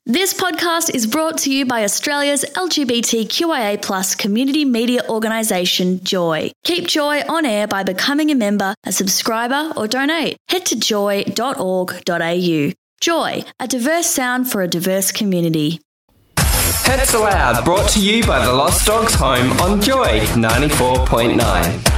This podcast is brought to you by Australia's LGBTQIA+ community media organisation, Joy. Keep Joy on air by becoming a member, a subscriber or donate. Head to joy.org.au. Joy, a diverse sound for a diverse community. Pets Aloud, brought to you by the Lost Dogs Home on Joy 94.9.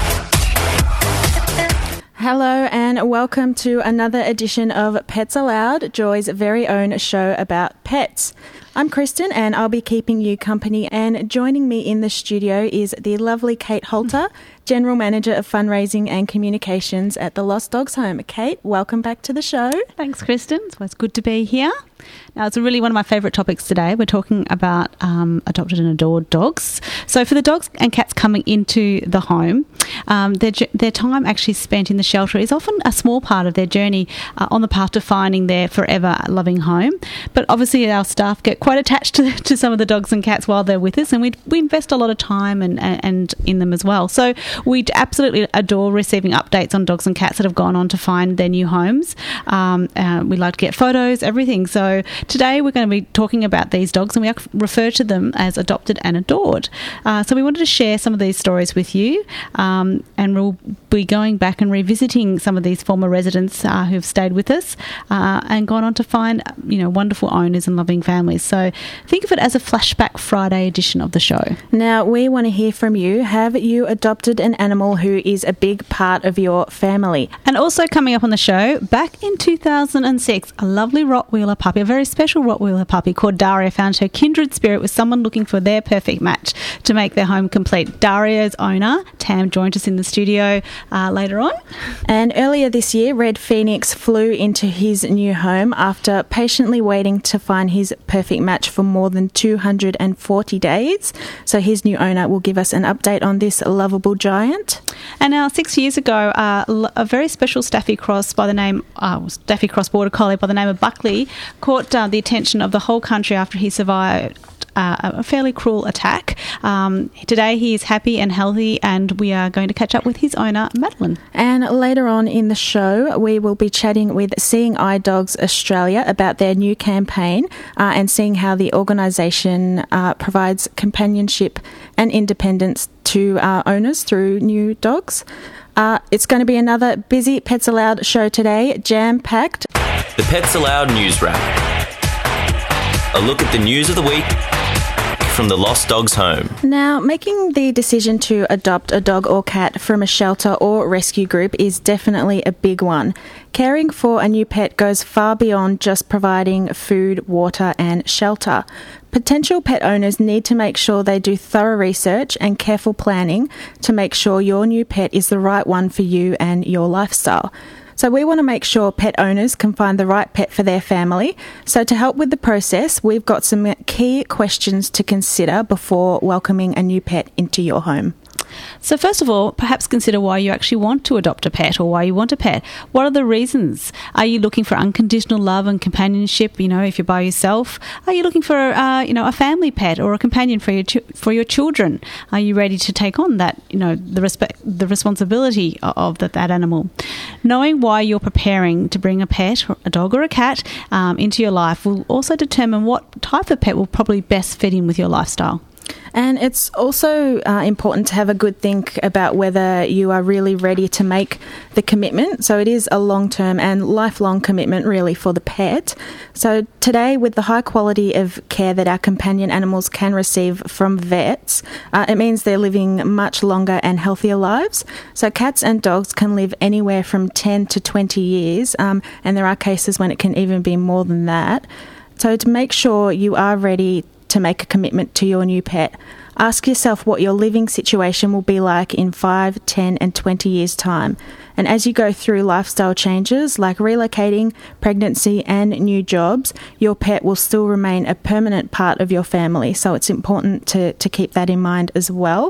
Hello and welcome to another edition of Pets Aloud, Joy's very own show about pets. I'm Kristen and I'll be keeping you company, and joining me in the studio is the lovely Kate Holter, General Manager of Fundraising and Communications at the Lost Dogs Home. Kate, welcome back to the show. Thanks, Kristen. It's always good to be here. Now, it's really one of my favourite topics today. We're talking about adopted and adored dogs. So for the dogs and cats coming into the home, their time actually spent in the shelter is often a small part of their journey on the path to finding their forever loving home. But obviously our staff get quite attached to some of the dogs and cats while they're with us, and we invest a lot of time and in them as well. So we absolutely adore receiving updates on dogs and cats that have gone on to find their new homes. We like to get photos, everything. So today we're going to be talking about these dogs, and we refer to them as adopted and adored. So we wanted to share some of these stories with you, and we'll be going back and revisiting some of these former residents who've stayed with us and gone on to find wonderful owners and loving families. So think of it as a Flashback Friday edition of the show. Now, we want to hear from you. Have you adopted an animal who is a big part of your family? And also coming up on the show, back in 2006, a lovely Rottweiler puppy, a very special Rottweiler puppy called Daria, found her kindred spirit with someone looking for their perfect match to make their home complete. Daria's owner, Tam, joined us in the studio later on. And earlier this year, Red Phoenix flew into his new home after patiently waiting to find his perfect match for more than 240 days. So his new owner will give us an update on this lovable giant. And now 6 years ago, a very special Staffy Cross Border Collie by the name of Buckley caught the attention of the whole country after he survived a fairly cruel attack. Today he is happy and healthy, and we are going to catch up with his owner, Madeline. And later on in the show, we will be chatting with Seeing Eye Dogs Australia about their new campaign and seeing how the organisation provides companionship and independence to owners through new dogs. It's going to be another busy Pets Aloud show today, jam-packed. The Pets Aloud News Wrap. A look at the news of the week from the Lost Dogs Home. Now, making the decision to adopt a dog or cat from a shelter or rescue group is definitely a big one. Caring for a new pet goes far beyond just providing food, water and shelter. Potential pet owners need to make sure they do thorough research and careful planning to make sure your new pet is the right one for you and your lifestyle. So we want to make sure pet owners can find the right pet for their family. So to help with the process, we've got some key questions to consider before welcoming a new pet into your home. So first of all, perhaps consider why you actually want to adopt a pet or why you want a pet. What are the reasons? Are you looking for unconditional love and companionship, if you're by yourself? Are you looking for, a family pet or a companion for your children? Are you ready to take on that, the responsibility of that animal? Knowing why you're preparing to bring a pet, or a dog or a cat, into your life will also determine what type of pet will probably best fit in with your lifestyle. And it's also important to have a good think about whether you are really ready to make the commitment. So it is a long-term and lifelong commitment really for the pet. So today, with the high quality of care that our companion animals can receive from vets, it means they're living much longer and healthier lives. So cats and dogs can live anywhere from 10 to 20 years, and there are cases when it can even be more than that. So to make sure you are ready to make a commitment to your new pet, ask yourself what your living situation will be like in 5, 10 and 20 years' time. And as you go through lifestyle changes like relocating, pregnancy and new jobs, your pet will still remain a permanent part of your family. So it's important to keep that in mind as well.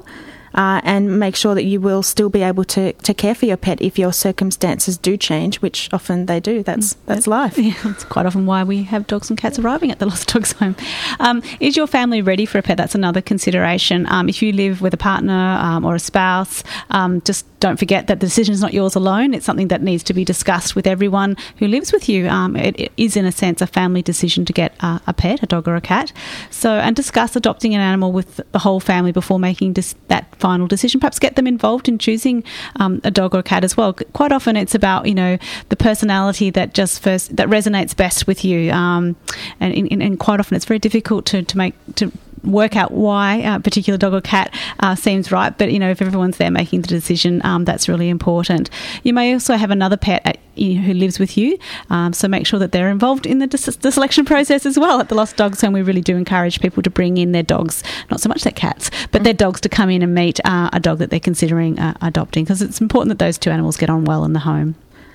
and make sure that you will still be able to care for your pet if your circumstances do change, which often they do. That's life. Yeah, that's quite often why we have dogs and cats arriving at the Lost Dogs Home. Is your family ready for a pet? That's another consideration. If you live with a partner or a spouse, just don't forget that the decision is not yours alone. It's something that needs to be discussed with everyone who lives with you. It is, in a sense, a family decision to get a pet, a dog or a cat. And discuss adopting an animal with the whole family before making that final decision. Perhaps get them involved in choosing a dog or a cat as well. Quite often it's about, the personality that resonates best with you. And quite often it's very difficult to work out why a particular dog or cat seems right, but if everyone's there making the decision, that's really important. You may also have another pet who lives with you, so make sure that they're involved in the selection process as well. At the Lost Dogs Home, we really do encourage people to bring in their dogs, not so much their cats, but their dogs, to come in and meet a dog that they're considering adopting, because it's important that those two animals get on well in the home.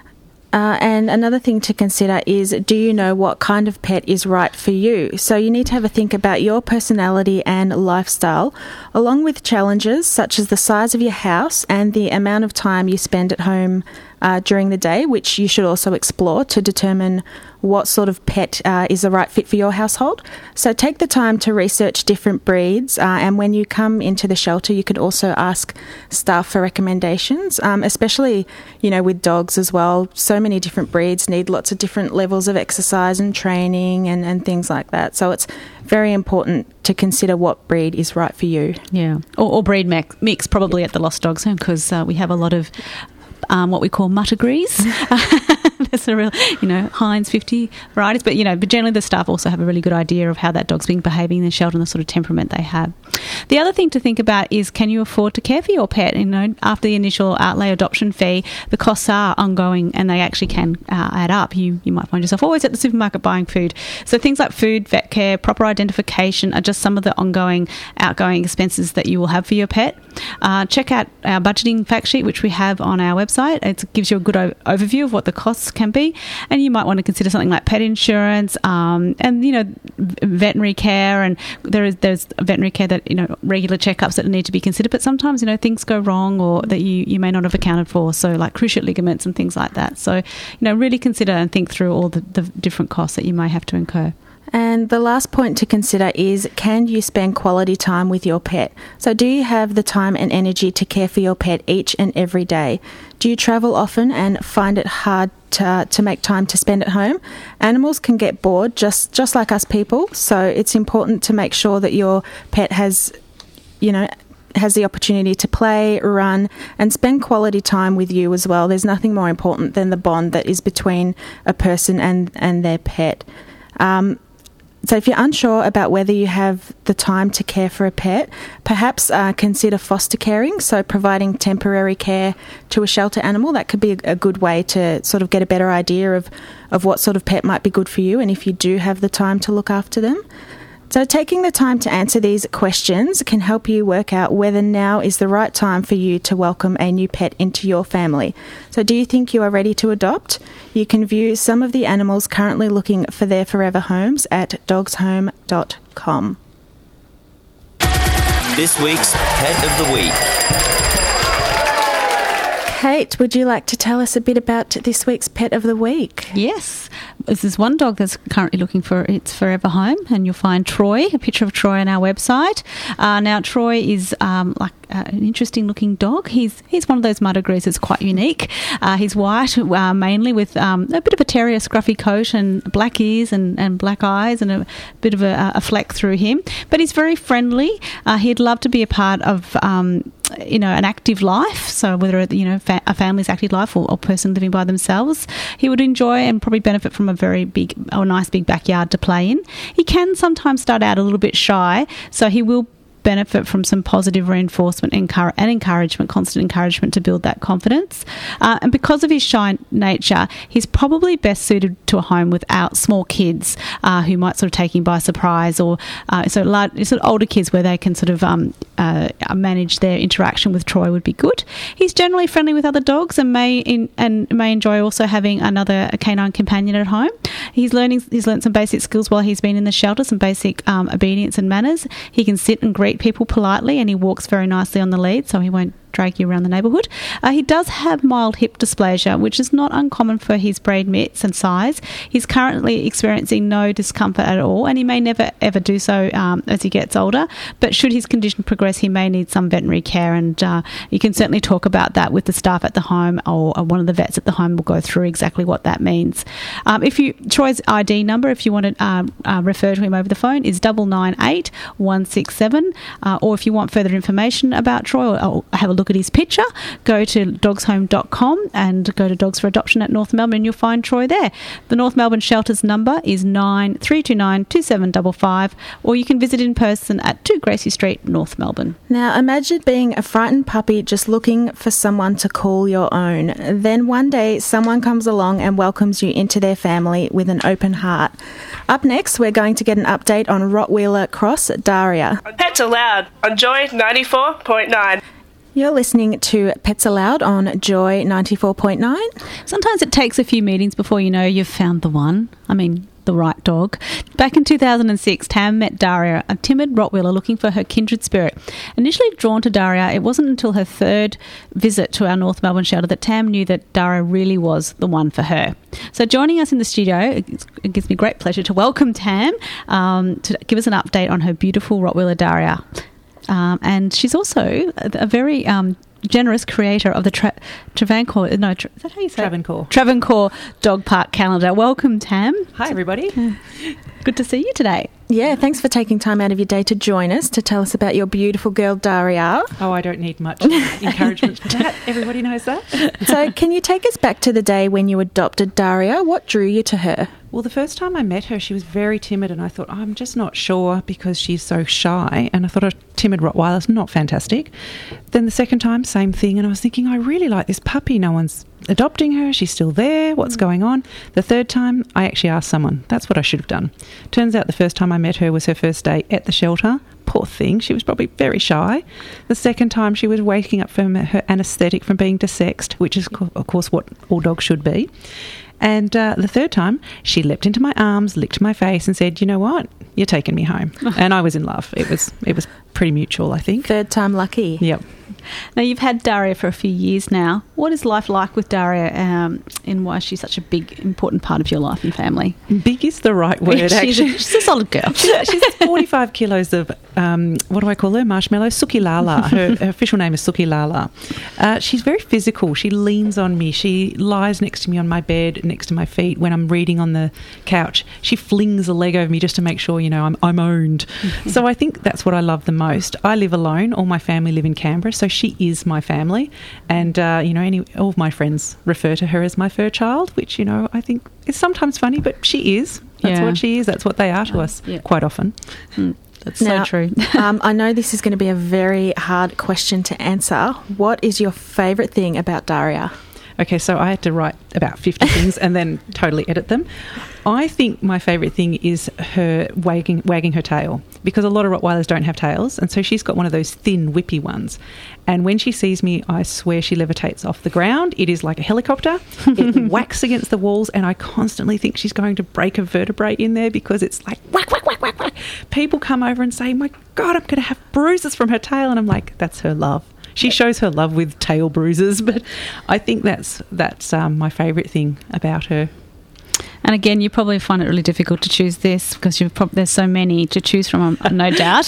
And another thing to consider is, do you know what kind of pet is right for you? So you need to have a think about your personality and lifestyle, along with challenges such as the size of your house and the amount of time you spend at home during the day, which you should also explore to determine what sort of pet is the right fit for your household. So take the time to research different breeds, and when you come into the shelter, you could also ask staff for recommendations, especially, with dogs as well. So many different breeds need lots of different levels of exercise and training and things like that. So it's very important to consider what breed is right for you. Yeah, or breed mix probably at the Lost Dogs Home, because we have a lot of what we call muttergrees. There's a real, Heinz 50 varieties, but generally the staff also have a really good idea of how that dog's been behaving in the shelter and the sort of temperament they have. The other thing to think about is, can you afford to care for your pet? After the initial outlay adoption fee, the costs are ongoing and they actually can add up. You might find yourself always at the supermarket buying food. So things like food, vet care, proper identification are just some of the outgoing expenses that you will have for your pet. Check out our budgeting fact sheet, which we have on our website. It gives you a good overview of what the costs can be, and you might want to consider something like pet insurance, and veterinary care. And there's veterinary care that regular checkups that need to be considered. But sometimes things go wrong or that you may not have accounted for. So like cruciate ligaments and things like that. So really consider and think through all the different costs that you may have to incur. And the last point to consider is, can you spend quality time with your pet? So do you have the time and energy to care for your pet each and every day? Do you travel often and find it hard to make time to spend at home? Animals can get bored just like us people, so it's important to make sure that your pet has the opportunity to play, run, and spend quality time with you as well. There's nothing more important than the bond that is between a person and their pet. So if you're unsure about whether you have the time to care for a pet, perhaps consider foster caring, so providing temporary care to a shelter animal. That could be a good way to sort of get a better idea of what sort of pet might be good for you and if you do have the time to look after them. So taking the time to answer these questions can help you work out whether now is the right time for you to welcome a new pet into your family. So do you think you are ready to adopt? You can view some of the animals currently looking for their forever homes at dogshome.com. This week's Pet of the Week. Kate, would you like to tell us a bit about this week's Pet of the Week? Yes. There's one dog that's currently looking for its forever home, and you'll find Troy, a picture of Troy on our website. Now, Troy is an interesting looking dog. He's one of those muttergrees that's quite unique. He's white, mainly with a bit of a terrier scruffy coat and black ears and black eyes and a bit of a fleck through him. But he's very friendly. He'd love to be a part of an active life, so whether a family's active life or a person living by themselves, he would enjoy and probably benefit from a very big or nice big backyard to play in. He can sometimes start out a little bit shy, so he will benefit from some positive reinforcement and encouragement, constant encouragement to build that confidence. And because of his shy nature, he's probably best suited to a home without small kids who might sort of take him by surprise, or sort of older kids where they can sort of manage their interaction with Troy would be good. He's generally friendly with other dogs and may enjoy also having another canine companion at home. He's learned some basic skills while he's been in the shelter, some basic obedience and manners. He can sit and greet people politely, and he walks very nicely on the lead, so he won't drag you around the neighbourhood. He does have mild hip dysplasia, which is not uncommon for his braid mitts and size. He's currently experiencing no discomfort at all, and he may never ever do so as he gets older. But should his condition progress, he may need some veterinary care, and you can certainly talk about that with the staff at the home, or one of the vets at the home will go through exactly what that means. Troy's ID number, if you want to refer to him over the phone, is 998 167, or if you want further information about Troy or have a look at his picture, go to dogshome.com and go to Dogs for Adoption at North Melbourne, and you'll find Troy there. The North Melbourne shelter's number is 9329 2755, or you can visit in person at 2 Gracie Street, North Melbourne. Now, imagine being a frightened puppy just looking for someone to call your own. Then one day someone comes along and welcomes you into their family with an open heart. Up next, we're going to get an update on Rottweiler Cross Daria. Pets Aloud on Joy 94.9. You're listening to Pets Aloud on Joy 94.9. Sometimes it takes a few meetings before you know you've found the one. The right dog. Back in 2006, Tam met Daria, a timid Rottweiler looking for her kindred spirit. Initially drawn to Daria, it wasn't until her third visit to our North Melbourne shelter that Tam knew that Daria really was the one for her. So joining us in the studio, it gives me great pleasure to welcome Tam to give us an update on her beautiful Rottweiler Daria. And she's also a very generous creator of the Travancore. Is that how you say it? Travancore Dog Park calendar. Welcome, Tam. Hi, everybody. Good to see you today. Yeah, thanks for taking time out of your day to join us to tell us about your beautiful girl, Daria. Oh, I don't need much encouragement for that. Everybody knows that. So can you take us back to the day when you adopted Daria? What drew you to her? Well, the first time I met her, she was very timid, and I thought, I'm just not sure because she's so shy, and I thought a timid Rottweiler's not fantastic. Then the second time, same thing, and I was thinking, I really like this puppy. No one's adopting her. She's still there. What's going on? The third time, I actually asked someone. That's what I should have done. Turns out the first time I met her was her first day at the shelter. Poor thing, she was probably very shy. The second time, she was waking up from her anaesthetic from being desexed, which is, of course, what all dogs should be. And the third time, she leapt into my arms, licked my face and said, you know what, you're taking me home. And I was in love. It was pretty mutual, I think. Third time lucky. Yep. Now, you've had Daria for a few years now. What is life like with Daria, and why is she such a big, important part of your life and family? Big is the right word, actually. She's a solid girl. She's 45 kilos of, what do I call her? Marshmallow? Suki Lala. Her official name is Suki Lala. She's very physical. She leans on me. She lies next to me on my bed, next to my feet. When I'm reading on the couch, she flings a leg over me just to make sure, I'm owned. So I think that's what I love the most. I live alone. All my family live in Canberra, so she is my family. And, all of my friends refer to her as my fur child, which, I think is sometimes funny, but she is. That's what she is. That's what they are to us quite often. That's so true. I know this is going to be a very hard question to answer. What is your favourite thing about Daria? Okay, so I had to write about 50 things and then totally edit them. I think my favourite thing is her wagging her tail, because a lot of Rottweilers don't have tails, and so she's got one of those thin, whippy ones. And when she sees me, I swear she levitates off the ground. It is like a helicopter. It whacks against the walls, and I constantly think she's going to break a vertebrae in there because it's like whack, whack, whack, whack, whack. People come over and say, my God, I'm going to have bruises from her tail. And I'm like, that's her love. She shows her love with tail bruises, but I think that's my favourite thing about her. And again, you probably find it really difficult to choose this because there's so many to choose from, no doubt.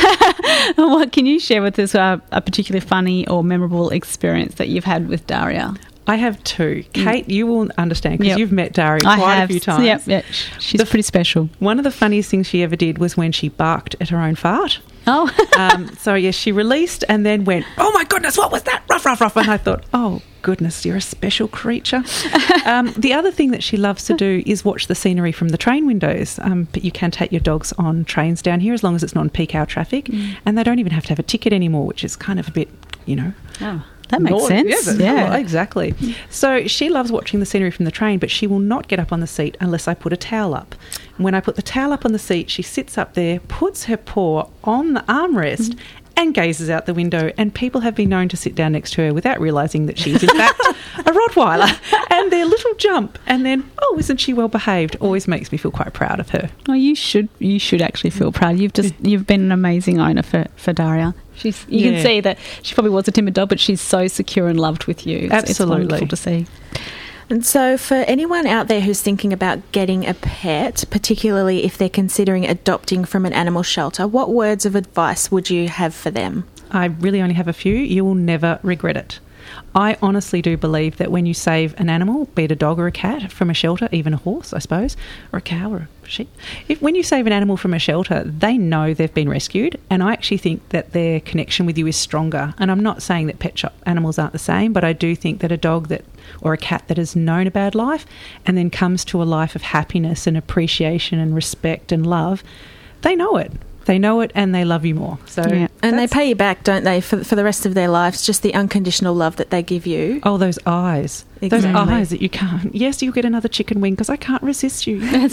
What can you share with us a particularly funny or memorable experience that you've had with Daria? I have two. Kate, you will understand because you've met Daria quite a few times. Yep. She's pretty special. One of the funniest things she ever did was when she barked at her own fart. Oh. So, yes, she released and then went, oh, my goodness, what was that? Ruff, ruff, ruff. And I thought, oh, goodness, you're a special creature. The other thing that she loves to do is watch the scenery from the train windows. But you can take your dogs on trains down here as long as it's not in peak hour traffic. And they don't even have to have a ticket anymore, which is kind of a bit, Oh. That makes sense. Yeah, exactly. So she loves watching the scenery from the train, but she will not get up on the seat unless I put a towel up. And when I put the towel up on the seat, she sits up there, puts her paw on the armrest, and gazes out the window, and people have been known to sit down next to her without realising that she's in fact a Rottweiler, and their little jump and then, oh, isn't she well behaved, always makes me feel quite proud of her. Oh, you should actually feel proud. You've been an amazing owner for Daria. You can see that she probably was a timid dog, but she's so secure and loved with you. Absolutely. It's wonderful to see. And so for anyone out there who's thinking about getting a pet, particularly if they're considering adopting from an animal shelter, what words of advice would you have for them? I really only have a few. You will never regret it. I honestly do believe that when you save an animal, be it a dog or a cat, from a shelter, even a horse, I suppose, or a cow or a sheep, when you save an animal from a shelter, they know they've been rescued, and I actually think that their connection with you is stronger. And I'm not saying that pet shop animals aren't the same, but I do think that a dog or a cat that has known a bad life and then comes to a life of happiness and appreciation and respect and love, they know it. They know it and they love you more. So, yeah. And they pay you back, don't they, for the rest of their lives, just the unconditional love that they give you. Oh, those eyes. Exactly. Those eyes that you can't... Yes, you'll get another chicken wing because I can't resist you. That's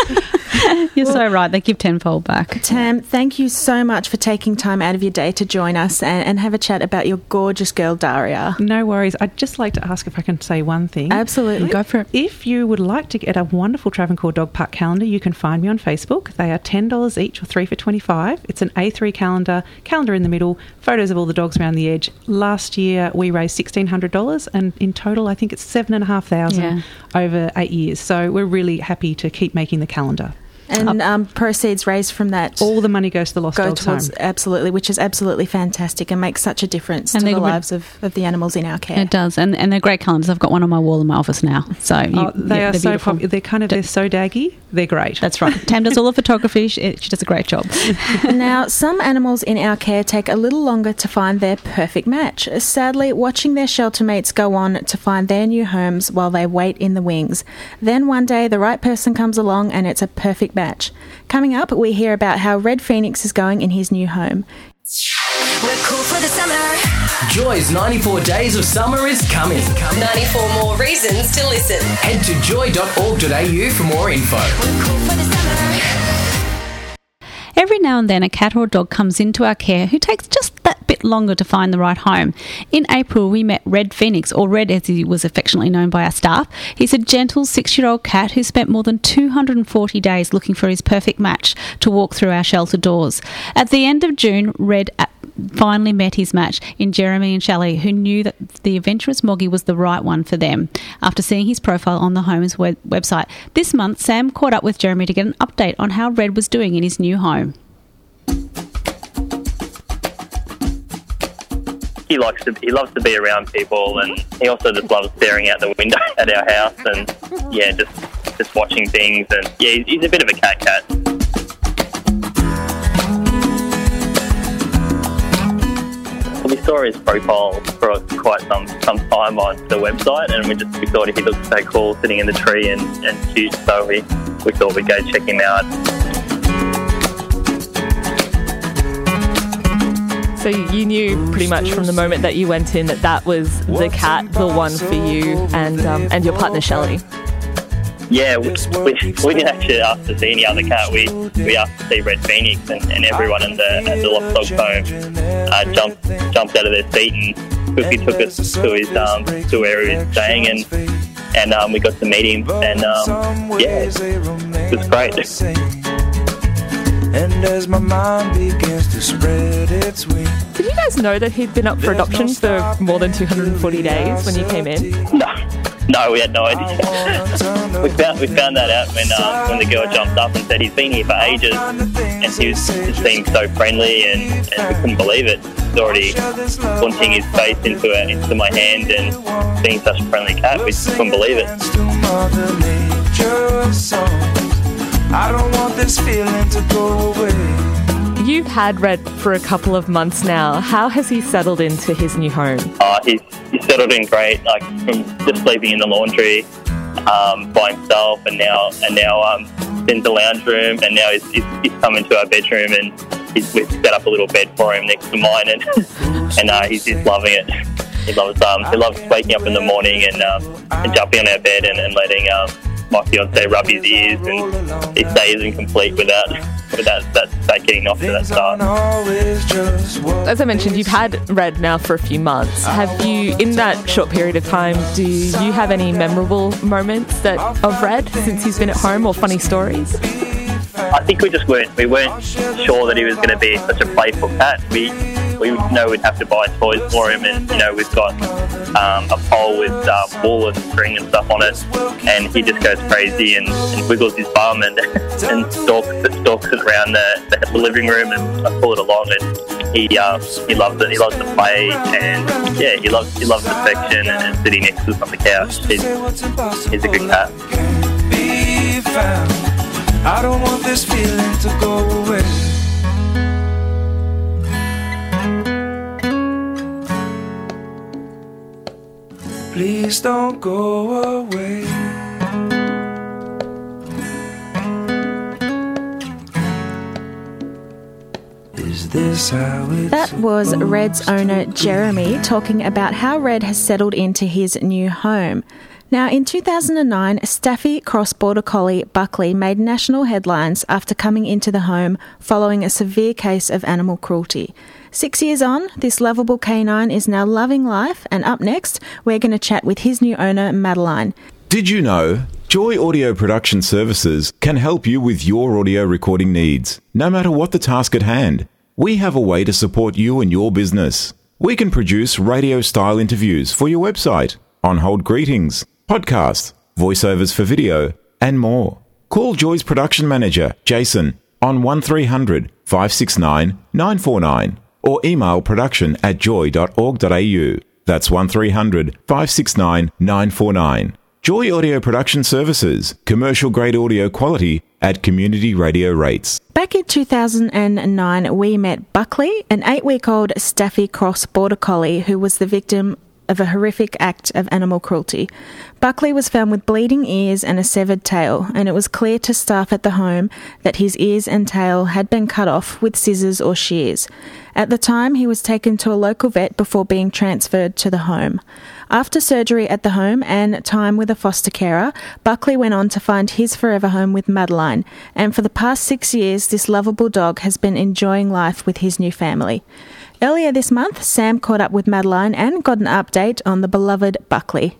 right. You're so right. They give tenfold back. Tam, thank you so much for taking time out of your day to join us and have a chat about your gorgeous girl, Daria. No worries. I'd just like to ask if I can say one thing. Absolutely. Go for it. If you would like to get a wonderful Travancore Dog Park calendar, you can find me on Facebook. They are $10 each or 3 for $25. It's an A3 calendar in the middle, photos of all the dogs around the edge. Last year we raised $1,600 and in total I think it's $7,500 over 8 years. So we're really happy to keep making the calendar. And proceeds raised from that, all the money goes to the Lost Dogs Home. Absolutely, which is absolutely fantastic and makes such a difference to the lives of the animals in our care. It does, and they're great calendars. I've got one on my wall in my office now. So they are so popular. They're so daggy. They're great. That's right. Tam does all the photography. She does a great job. Now, some animals in our care take a little longer to find their perfect match. Sadly, watching their shelter mates go on to find their new homes while they wait in the wings. Then one day the right person comes along and it's a perfect match. Coming up, we hear about how Red Phoenix is going in his new home. We're cool for the summer. Joy's 94 Days of Summer is coming. 94 more reasons to listen. Head to joy.org.au for more info. We're cool for the summer. Every now and then a cat or dog comes into our care who takes just that bit longer to find the right home. In April we met Red Phoenix, or Red as he was affectionately known by our staff. He's a gentle 6-year-old cat who spent more than 240 days looking for his perfect match to walk through our shelter doors. At the end of June, Red finally met his match in Jeremy and Shelley, who knew that the adventurous Moggy was the right one for them after seeing his profile on the home's website. This month, Sam caught up with Jeremy to get an update on how Red was doing in his new home. He loves to be around people, and he also just loves staring out the window at our house and just watching things. And he's a bit of a cat. We saw his profile for quite some time on the website, and we thought he looked so cool sitting in the tree and cute, so we thought we'd go check him out. So you knew pretty much from the moment that you went in that was the cat, the one for you and your partner Shelley. Yeah, we didn't actually ask to see any other cat. We asked to see Red Phoenix, and everyone at the Lost Dogs Home jumped out of their seat and quickly took us to where he was staying, and we got to meet him, and it was great. And as my mind begins to spread its wings. Did you guys know that he'd been up for adoption for more than 240 days when you came in? No, we had no idea. we found that out when the girl jumped up and said he's been here for ages, and he seemed so friendly, and we couldn't believe it. He's already punching his face into my hand and being such a friendly cat. We couldn't believe it. I don't want this feeling to go away. You've had Red for a couple of months now. How has he settled into his new home? He's settled in great, like from just sleeping in the laundry by himself, and now in the lounge room, and now he's come into our bedroom, and we've set up a little bed for him next to mine, and he's just loving it. He loves waking up in the morning and jumping on our bed and letting my fiance rub his ears, and his day isn't complete without without that getting off to that start. As I mentioned, you've had Red now for a few months. Have you, in that short period of time, do you have any memorable moments of Red since he's been at home, or funny stories? I think we weren't sure that he was going to be such a playful cat. We know we'd have to buy toys for him, and we've got a pole with wool and string and stuff on it, and he just goes crazy and wiggles his bum and stalks it around the living room, and I pull it along, and he loves it. He loves to play, and he loves affection and sitting next to us on the couch. He's a good cat. I don't want this feeling to go away. Please don't go away. Is this how it That was Red's owner Jeremy talking about how Red has settled into his new home. Now, in 2009, Staffy Cross Border Collie Buckley made national headlines after coming into the home following a severe case of animal cruelty. 6 years on, this lovable canine is now loving life, and up next, we're going to chat with his new owner, Madeline. Did you know Joy Audio Production Services can help you with your audio recording needs, no matter what the task at hand? We have a way to support you and your business. We can produce radio-style interviews for your website, on-hold greetings, podcast, voiceovers for video, and more. Call Joy's production manager, Jason, on 1300 569 949 or email production@joy.org.au. That's 1300 569 949. Joy Audio Production Services, commercial-grade audio quality at community radio rates. Back in 2009, we met Buckley, an 8-week-old Staffy Cross Border Collie who was the victim of a horrific act of animal cruelty. Buckley was found with bleeding ears and a severed tail, and it was clear to staff at the home that his ears and tail had been cut off with scissors or shears. At the time, he was taken to a local vet before being transferred to the home. After surgery at the home and time with a foster carer, Buckley went on to find his forever home with Madeline, and for the past 6 years, this lovable dog has been enjoying life with his new family. Earlier this month, Sam caught up with Madeline and got an update on the beloved Buckley.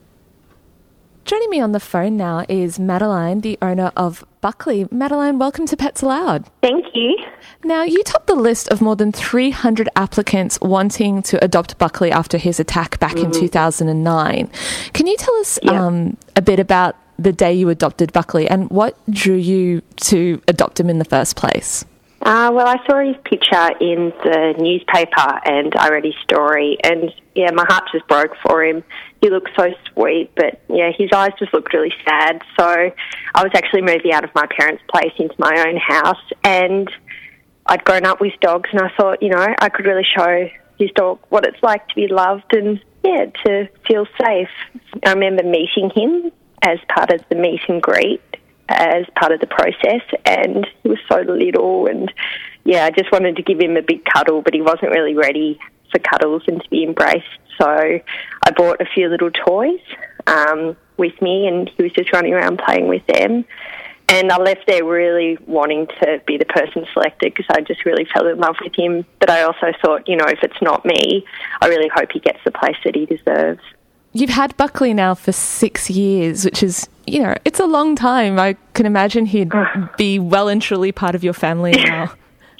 Joining me on the phone now is Madeline, the owner of Buckley. Madeline, welcome to Pets Aloud. Thank you. Now, you topped the list of more than 300 applicants wanting to adopt Buckley after his attack back in 2009. Can you tell us a bit about the day you adopted Buckley and what drew you to adopt him in the first place? Well, I saw his picture in the newspaper and I read his story, and my heart just broke for him. He looked so sweet, but his eyes just looked really sad. So I was actually moving out of my parents' place into my own house, and I'd grown up with dogs, and I thought, I could really show his dog what it's like to be loved and to feel safe. I remember meeting him as part of the meet and greet, as part of the process, and he was so little, and I just wanted to give him a big cuddle, but he wasn't really ready for cuddles and to be embraced. So I bought a few little toys with me, and he was just running around playing with them. And I left there really wanting to be the person selected because I just really fell in love with him. But I also thought, if it's not me, I really hope he gets the place that he deserves. You've had Buckley now for 6 years, which is, it's a long time. I can imagine he'd be well and truly part of your family now.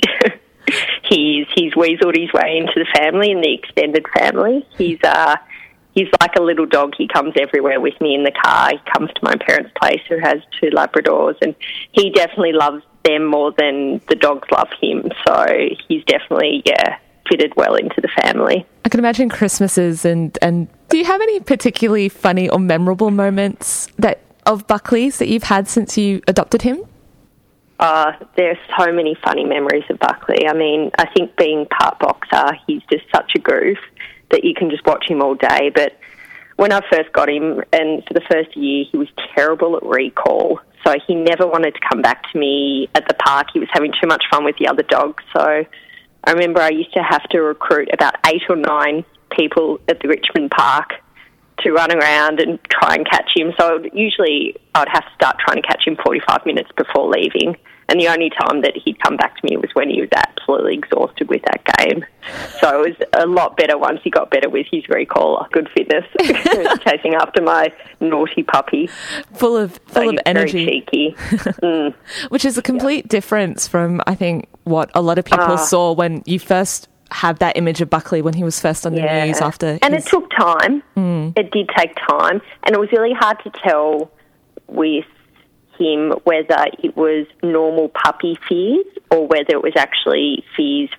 He's weaseled his way into the family and the extended family. He's like a little dog. He comes everywhere with me in the car. He comes to my parents' place, who has 2 Labradors, and he definitely loves them more than the dogs love him. So he's definitely, fitted well into the family. I can imagine Christmases and do you have any particularly funny or memorable moments of Buckley's that you've had since you adopted him? There's so many funny memories of Buckley. I mean, I think being part boxer, he's just such a goof that you can just watch him all day. But when I first got him, and for the first year, he was terrible at recall. So he never wanted to come back to me at the park. He was having too much fun with the other dogs. So I remember I used to have to recruit about 8 or 9 people at the Richmond Park to run around and try and catch him. So usually I'd have to start trying to catch him 45 minutes before leaving. And the only time that he'd come back to me was when he was absolutely exhausted with that game. So it was a lot better once he got better with his recall. Good fitness. Chasing after my naughty puppy. Full of energy. Very cheeky. Which is a complete difference from, I think, what a lot of people saw when you first have that image of Buckley when he was first on the news after. And it took time. It did take time. And it was really hard to tell with him whether it was normal puppy fears or whether it was actually fears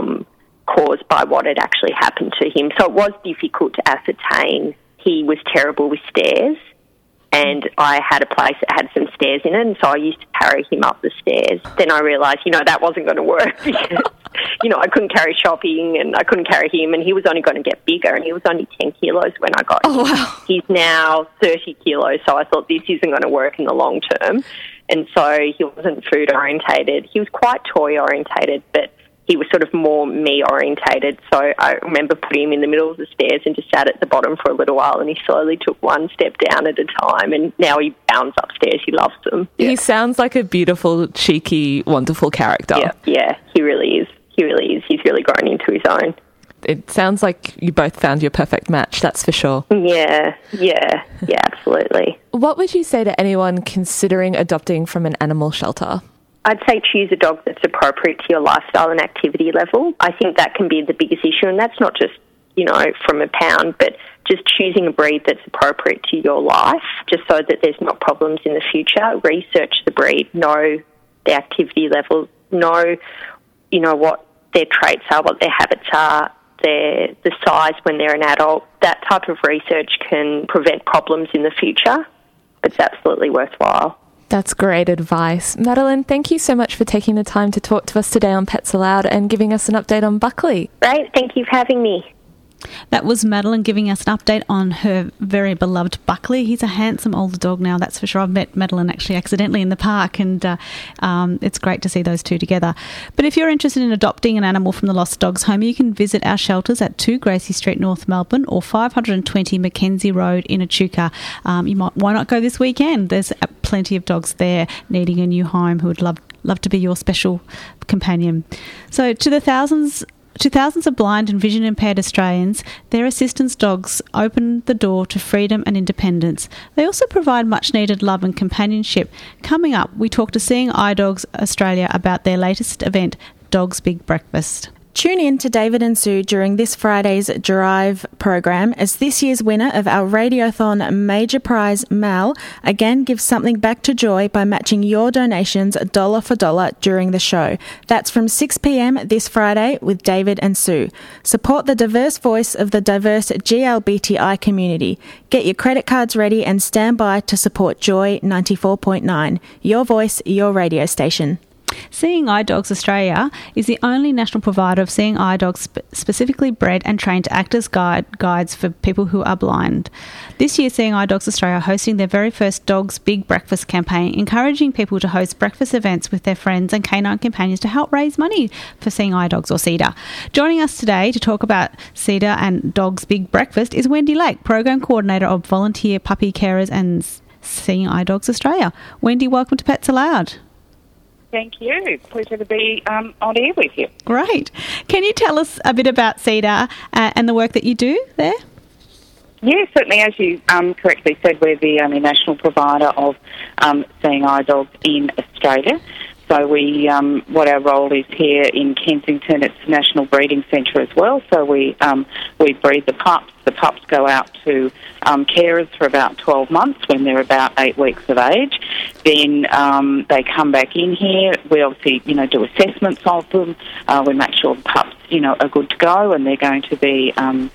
caused by what had actually happened to him. So it was difficult to ascertain. He was terrible with stairs, and I had a place that had some stairs in it, and so I used to carry him up the stairs. Then I realised, that wasn't going to work because, I couldn't carry shopping and I couldn't carry him, and he was only going to get bigger, and he was only 10 kilos when I got him. Wow. He's now 30 kilos, so I thought this isn't going to work in the long term. And so he wasn't food-orientated. He was quite toy-orientated, but he was sort of more me-orientated. So I remember putting him in the middle of the stairs and just sat at the bottom for a little while, and he slowly took one step down at a time, and now he bounds upstairs. He loves them. Yeah. He sounds like a beautiful, cheeky, wonderful character. Yeah, he really is. He really is. He's really grown into his own. It sounds like you both found your perfect match, that's for sure. Yeah, absolutely. What would you say to anyone considering adopting from an animal shelter? I'd say choose a dog that's appropriate to your lifestyle and activity level. I think that can be the biggest issue, and that's not just, from a pound, but just choosing a breed that's appropriate to your life, just so that there's not problems in the future. Research the breed, know their activity levels, know, what their traits are, what their habits are, the size when they're an adult. That type of research can prevent problems in the future. It's absolutely worthwhile. That's great advice. Madeline, thank you so much for taking the time to talk to us today on Pets Aloud and giving us an update on Buckley. Great, thank you for having me. That was Madeline giving us an update on her very beloved Buckley. He's a handsome older dog now, that's for sure. I've met Madeline actually accidentally in the park, and it's great to see those two together. But if you're interested in adopting an animal from the Lost Dogs Home, you can visit our shelters at 2 Gracie Street, North Melbourne, or 520 Mackenzie Road in Echuca. Why not go this weekend? There's plenty of dogs there needing a new home who would love to be your special companion. So to thousands of blind and vision impaired Australians, their assistance dogs open the door to freedom and independence. They also provide much needed love and companionship. Coming up, we talk to Seeing Eye Dogs Australia about their latest event, Dogs Big Breakfast. Tune in to David and Sue during this Friday's Drive program as this year's winner of our Radiothon Major Prize, Mal, again gives something back to Joy by matching your donations dollar for dollar during the show. That's from 6 p.m. this Friday with David and Sue. Support the diverse voice of the diverse GLBTI community. Get your credit cards ready and stand by to support Joy 94.9. Your voice, your radio station. Seeing Eye Dogs Australia is the only national provider of seeing eye dogs specifically bred and trained to act as guides for people who are blind. This year, Seeing Eye Dogs Australia are hosting their very first Dogs Big Breakfast campaign, encouraging people to host breakfast events with their friends and canine companions to help raise money for Seeing Eye Dogs or CEDA. Joining us today to talk about CEDA and Dogs Big Breakfast is Wendy Lake, Program Coordinator of Volunteer Puppy Carers and Seeing Eye Dogs Australia. Wendy, welcome to Pets Aloud. Thank you. Pleasure to be on air with you. Great. Can you tell us a bit about CEDA and the work that you do there? Yes, certainly. As you correctly said, we're the only national provider of seeing eye dogs in Australia. So we, what our role is here in Kensington, it's a national breeding centre as well. So we breed the pups. The pups go out to carers for about 12 months when they're about 8 weeks of age. Then they come back in here. We obviously, do assessments of them. We make sure the pups, are good to go and they're going to be,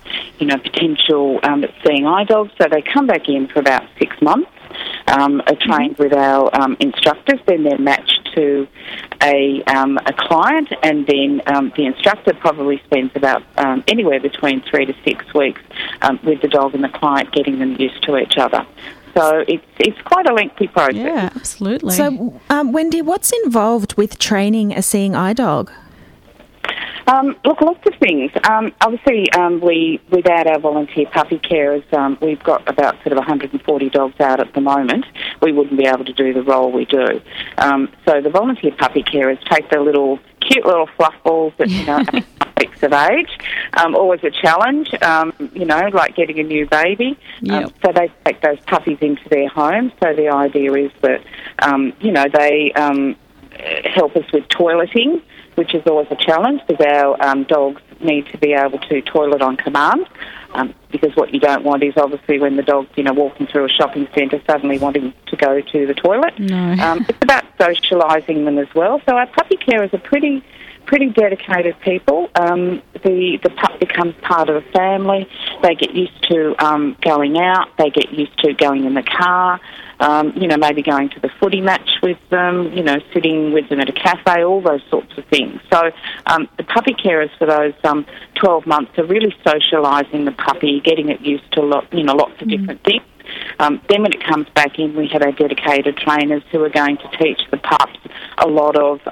potential seeing eye dogs. So they come back in for about 6 months. Are trained with our instructors, then they're matched to a client, and then the instructor probably spends about anywhere between 3 to 6 weeks with the dog and the client, getting them used to each other. So it's quite a lengthy process. Yeah, absolutely. So, Wendy, what's involved with training a seeing eye dog? Look, lots of things. Obviously, without our volunteer puppy carers, we've got about sort of 140 dogs out at the moment. We wouldn't be able to do the role we do. So the volunteer puppy carers take their cute little fluff balls at 8 weeks of age. Always a challenge, like getting a new baby. Yep. So they take those puppies into their home. So the idea is that, they help us with toileting, which is always a challenge because our dogs need to be able to toilet on command. Because what you don't want is obviously when the dog's, walking through a shopping centre suddenly wanting to go to the toilet. No. It's about socialising them as well. So our puppy carers are pretty dedicated people. The pup becomes part of the family. They get used to going out. They get used to going in the car. Maybe going to the footy match with them, sitting with them at a cafe, all those sorts of things. So the puppy carers for those 12 months are really socialising the puppy, getting it used to lots of different things. Then when it comes back in, we have our dedicated trainers who are going to teach the pups a lot of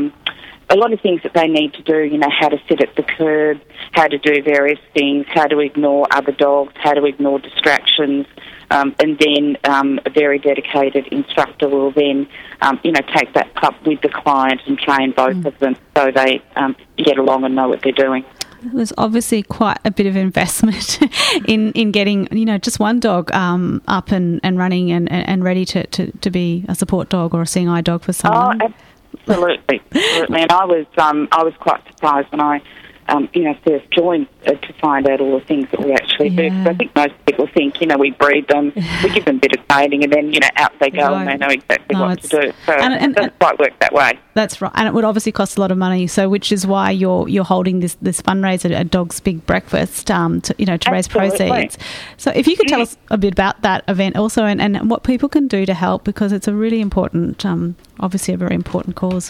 things that they need to do, how to sit at the curb, how to do various things, how to ignore other dogs, how to ignore distractions. And then a very dedicated instructor will then, take that pup with the client and train both of them so they get along and know what they're doing. There's obviously quite a bit of investment in getting, just one dog up and running and ready to be a support dog or a seeing eye dog for someone. Oh, absolutely. And I was quite surprised when I first joined to find out all the things that we actually do. Because I think most people think, we breed them, we give them a bit of training, and then, out they go and they know exactly what to do. So it doesn't quite work that way. That's right. And it would obviously cost a lot of money, so which is why you're holding this fundraiser at Dog's Big Breakfast to raise proceeds. So if you could tell us a bit about that event also and what people can do to help, because it's a really important, obviously a very important cause.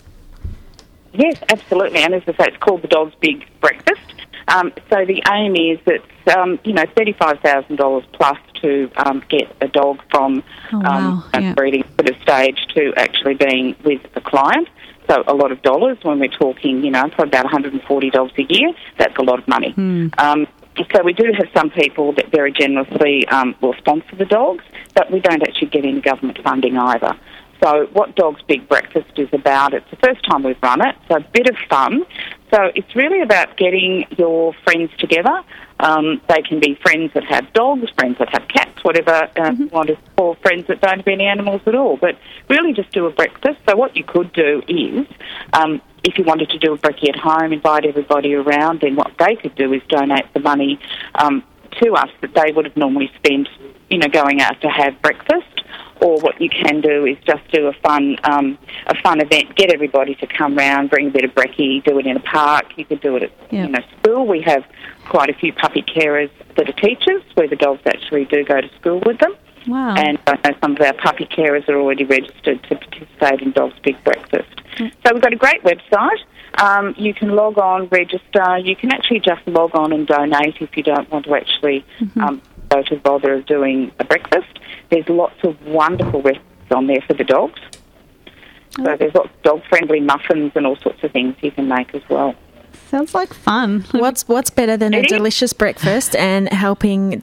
Yes, absolutely. And as I say, it's called the Dog's Big Breakfast. So the aim is that, $35,000 plus to get a dog from breeding sort of stage to actually being with a client. So a lot of dollars when we're talking, for about 140 dogs a year. That's a lot of money. So we do have some people that very generously will sponsor the dogs, but we don't actually get any government funding either. So what Dog's Big Breakfast is about, it's the first time we've run it, so a bit of fun. So it's really about getting your friends together. They can be friends that have dogs, friends that have cats, whatever you want to call friends that don't have any animals at all. But really just do a breakfast. So what you could do is, if you wanted to do a brekkie at home, invite everybody around, then what they could do is donate the money to us that they would have normally spent, going out to have breakfast. Or what you can do is just do a fun event, get everybody to come round, bring a bit of brekkie, do it in a park. You could do it at school. We have quite a few puppy carers that are teachers, where the dogs actually do go to school with them. Wow. And I know some of our puppy carers are already registered to participate in Dog's Big Breakfast. So we've got a great website. You can log on, register. You can actually just log on and donate if you don't want to actually go to bother of doing a breakfast. There's lots of wonderful recipes on there for the dogs. So there's lots of dog-friendly muffins and all sorts of things you can make as well. Sounds like fun. What's better than a delicious breakfast and helping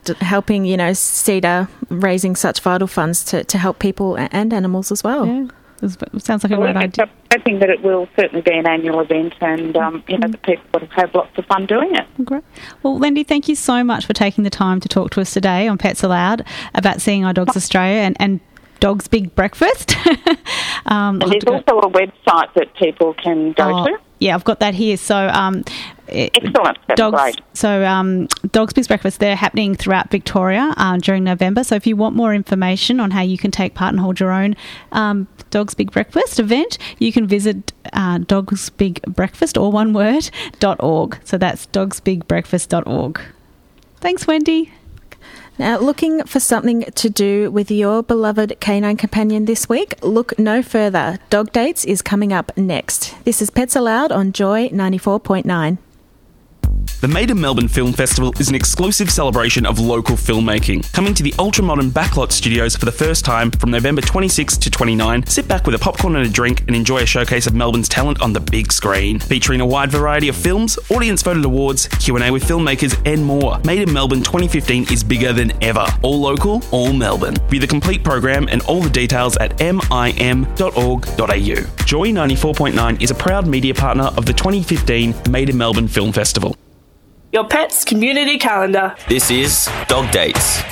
Cedar raising such vital funds to help people and animals as well? Yeah. It sounds like a great idea. I think that it will certainly be an annual event and, the people will have lots of fun doing it. Great. Well, Wendy, thank you so much for taking the time to talk to us today on Pets Aloud about Seeing Eye Dogs Australia and Dog's Big Breakfast. And there's also a website that people can go to. Yeah, I've got that here. So, excellent. That's great. So, Dog's Big Breakfast, they're happening throughout Victoria during November. So, if you want more information on how you can take part and hold your own Dog's Big Breakfast event, you can visit Dog's Big Breakfast, or one word, .org. So, that's dogsbigbreakfast.org. Thanks, Wendy. Now, looking for something to do with your beloved canine companion this week? Look no further. Dog Dates is coming up next. This is Pets Aloud on Joy 94.9. The Made in Melbourne Film Festival is an exclusive celebration of local filmmaking. Coming to the ultra-modern Backlot Studios for the first time from November 26 to 29, sit back with a popcorn and a drink and enjoy a showcase of Melbourne's talent on the big screen. Featuring a wide variety of films, audience-voted awards, Q&A with filmmakers and more. Made in Melbourne 2015 is bigger than ever. All local, all Melbourne. View the complete program and all the details at mim.org.au. Joy 94.9 is a proud media partner of the 2015 Made in Melbourne Film Festival. Your pet's community calendar. This is Dog Dates.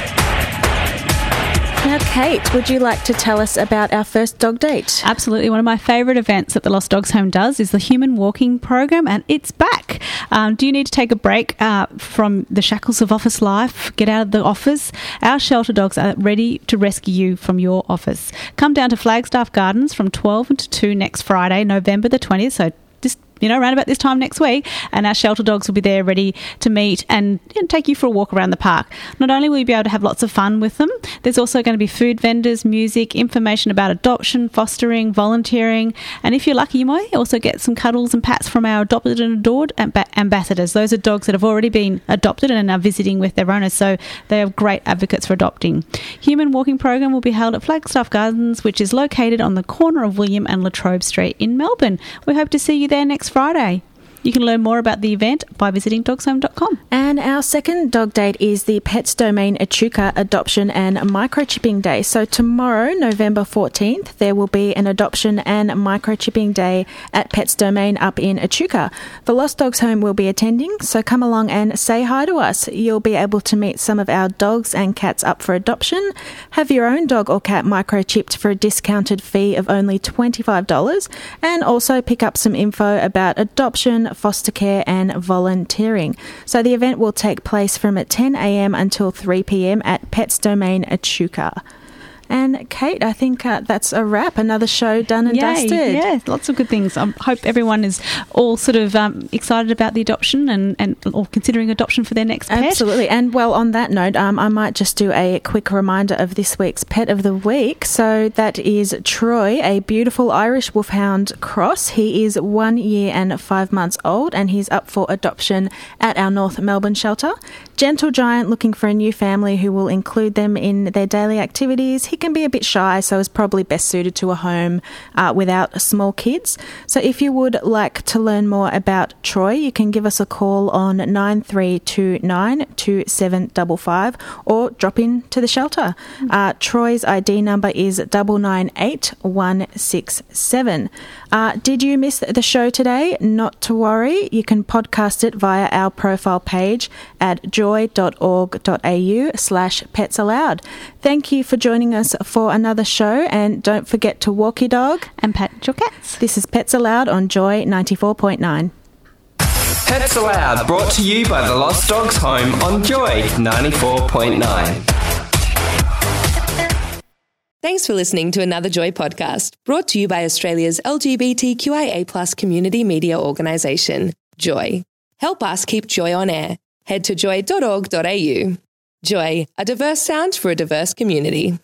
Now, Kate, would you like to tell us about our first dog date? Absolutely. One of my favourite events that the Lost Dogs Home does is the Human Walking Program, and it's back. Do you need to take a break from the shackles of office life? Get out of the office? Our shelter dogs are ready to rescue you from your office. Come down to Flagstaff Gardens from 12 to 2 next Friday, November the 20th, so around about this time next week, and our shelter dogs will be there ready to meet and take you for a walk around the park. Not only will you be able to have lots of fun with them, there's also going to be food vendors, music, information about adoption, fostering, volunteering, and if you're lucky, you might also get some cuddles and pats from our adopted and adored ambassadors. Those are dogs that have already been adopted and are visiting with their owners, so they are great advocates for adopting. Human Walking Program will be held at Flagstaff Gardens, which is located on the corner of William and Latrobe Street in Melbourne. We hope to see you there next Friday. You can learn more about the event by visiting dogshome.com. And our second dog date is the Pets Domain Echuca Adoption and Microchipping Day. So tomorrow, November 14th, there will be an adoption and microchipping day at Pets Domain up in Echuca. The Lost Dogs Home will be attending, so come along and say hi to us. You'll be able to meet some of our dogs and cats up for adoption, have your own dog or cat microchipped for a discounted fee of only $25, and also pick up some info about adoption, foster care and volunteering. So the event will take place from 10 a.m. until 3 p.m. at Pets Domain Echuca. And Kate, I think that's a wrap. Another show done and dusted. Yeah, lots of good things. I hope everyone is all sort of excited about the adoption and or considering adoption for their next pet. Absolutely. And well, on that note, I might just do a quick reminder of this week's Pet of the Week. So that is Troy, a beautiful Irish Wolfhound cross. He is 1 year and 5 months old and he's up for adoption at our North Melbourne shelter. Gentle giant looking for a new family who will include them in their daily activities. He can be a bit shy, so is probably best suited to a home without small kids. So if you would like to learn more about Troy, you can give us a call on 9329 2755 or drop in to the shelter. Troy's ID number is 998167. Did you miss the show today? Not to worry. You can podcast it via our profile page at joy.org.au/petsallowed. Thank you for joining us for another show, and don't forget to walk your dog and pat your cats. This is Pets Allowed on Joy 94.9. Pets Allowed, brought to you by the Lost Dogs Home on Joy 94.9. Thanks for listening to another Joy podcast, brought to you by Australia's LGBTQIA+ community media organisation, Joy. Help us keep Joy on air. Head to joy.org.au. Joy, a diverse sound for a diverse community.